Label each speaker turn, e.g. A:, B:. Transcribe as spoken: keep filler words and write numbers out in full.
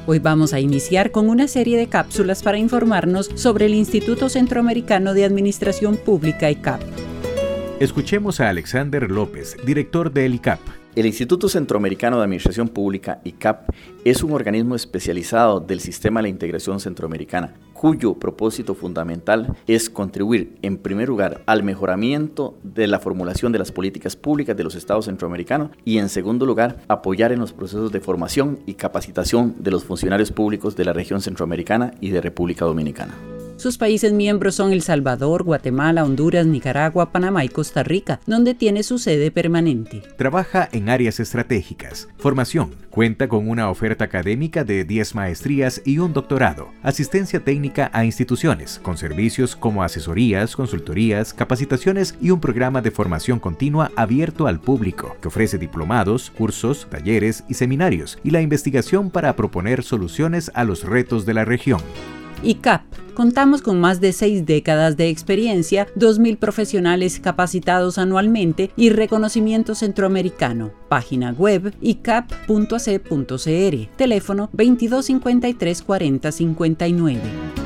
A: Hoy vamos a iniciar con una serie de cápsulas para informarnos sobre el Instituto Centroamericano de Administración Pública, I C A P.
B: Escuchemos a Alexander López, director del I C A P.
C: El Instituto Centroamericano de Administración Pública, I C A P, es un organismo especializado del Sistema de la Integración Centroamericana, cuyo propósito fundamental es contribuir, en primer lugar, al mejoramiento de la formulación de las políticas públicas de los estados centroamericanos y, en segundo lugar, apoyar en los procesos de formación y capacitación de los funcionarios públicos de la región centroamericana y de República Dominicana.
A: Sus países miembros son El Salvador, Guatemala, Honduras, Nicaragua, Panamá y Costa Rica, donde tiene su sede permanente.
B: Trabaja en áreas estratégicas. Formación. Cuenta con una oferta académica de diez maestrías y un doctorado. Asistencia técnica a instituciones, con servicios como asesorías, consultorías, capacitaciones y un programa de formación continua abierto al público, que ofrece diplomados, cursos, talleres y seminarios, y la investigación para proponer soluciones a los retos de la región.
A: I C A P. Contamos con más de seis décadas de experiencia, dos mil profesionales capacitados anualmente y reconocimiento centroamericano. Página web i c a p punto a c punto c r. Teléfono veintidós cincuenta y tres cuarenta cincuenta y nueve.